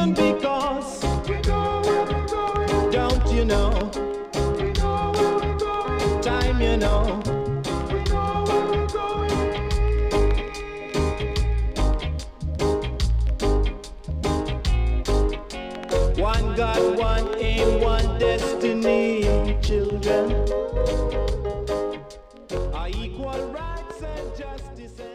reason because don't you know? Time, you know. One God, one aim, one destiny, children. Are equal rights and justice.